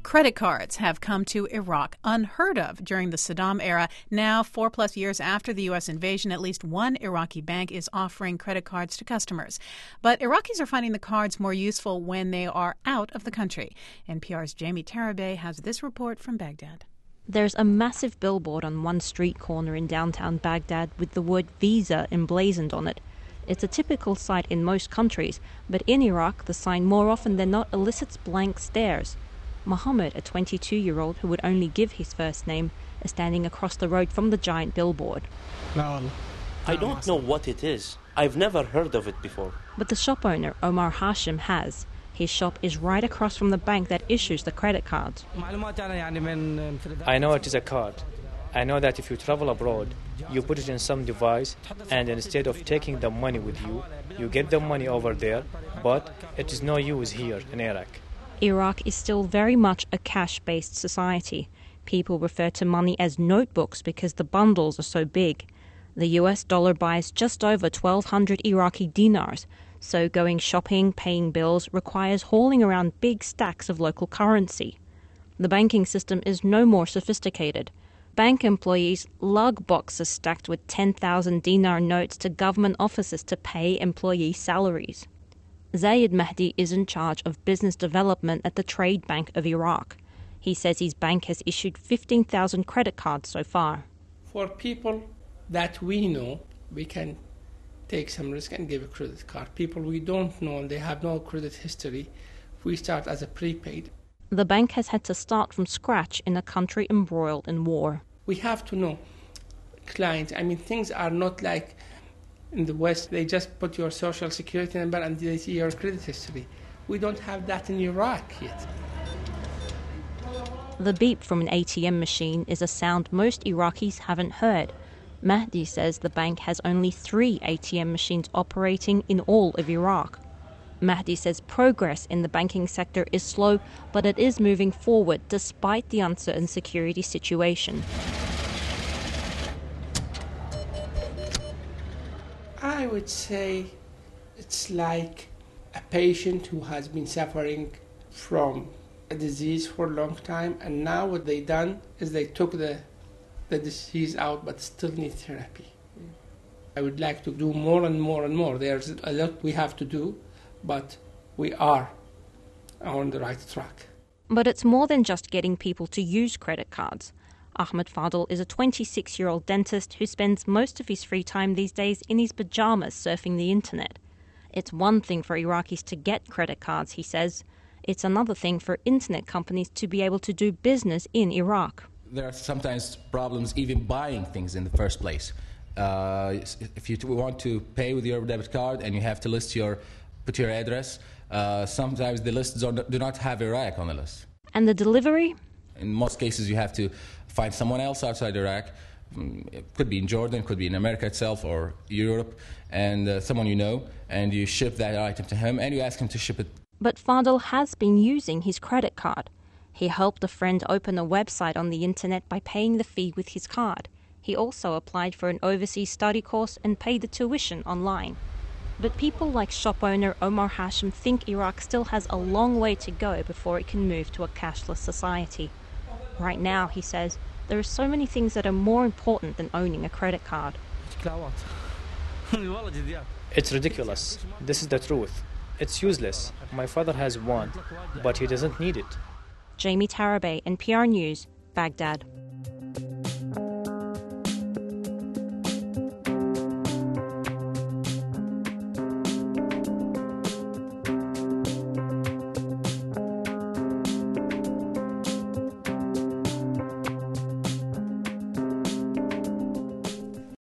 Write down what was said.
Credit cards have come to Iraq, unheard of during the Saddam era. Now, 4+ years after the U.S. invasion, at least one Iraqi bank is offering credit cards to customers. But Iraqis are finding the cards more useful when they are out of the country. NPR's Jamie Tarabay has this report from Baghdad. There's a massive billboard on one street corner in downtown Baghdad with the word Visa emblazoned on it. It's a typical sight in most countries, but in Iraq, the sign more often than not elicits blank stares. Mohammed, a 22-year-old who would only give his first name, is standing across the road from the giant billboard. I don't know what it is. I've never heard of it before. But the shop owner, Omar Hashim, has. His shop is right across from the bank that issues the credit cards. I know it is a card. I know that if you travel abroad, you put it in some device, and instead of taking the money with you, you get the money over there, but it is no use here in Iraq. Iraq is still very much a cash-based society. People refer to money as notebooks because the bundles are so big. The US dollar buys just over 1,200 Iraqi dinars, so going shopping, paying bills requires hauling around big stacks of local currency. The banking system is no more sophisticated. Bank employees lug boxes stacked with 10,000 dinar notes to government offices to pay employee salaries. Zayed Mahdi is in charge of business development at the Trade Bank of Iraq. He says his bank has issued 15,000 credit cards so far. For people that we know, we can take some risk and give a credit card. People we don't know and they have no credit history, we start as a prepaid. The bank has had to start from scratch in a country embroiled in war. We have to know clients. Things are not like in the West. They just put your social security number and they see your credit history. We don't have that in Iraq yet. The beep from an ATM machine is a sound most Iraqis haven't heard. Mahdi says the bank has only 3 ATM machines operating in all of Iraq. Mahdi says progress in the banking sector is slow, but it is moving forward despite the uncertain security situation. I would say it's like a patient who has been suffering from a disease for a long time, and now what they done is they took the disease out but still need therapy. I would like to do more and more and more. There's a lot we have to do, but we are on the right track. But it's more than just getting people to use credit cards. Ahmed Fadl is a 26-year-old dentist who spends most of his free time these days in his pajamas surfing the internet. It's one thing for Iraqis to get credit cards, he says. It's another thing for internet companies to be able to do business in Iraq. There are sometimes problems even buying things in the first place. If you want to pay with your debit card and you have to put your address, sometimes the lists do not have Iraq on the list. And the delivery? In most cases, you have to find someone else outside Iraq. It could be in Jordan, could be in America itself or Europe, and someone you know, and you ship that item to him and you ask him to ship it. But Fadl has been using his credit card. He helped a friend open a website on the internet by paying the fee with his card. He also applied for an overseas study course and paid the tuition online. But people like shop owner Omar Hashim think Iraq still has a long way to go before it can move to a cashless society. Right now, he says, there are so many things that are more important than owning a credit card. It's ridiculous. This is the truth. It's useless. My father has one, but he doesn't need it. Jamie Tarabay, NPR News, Baghdad.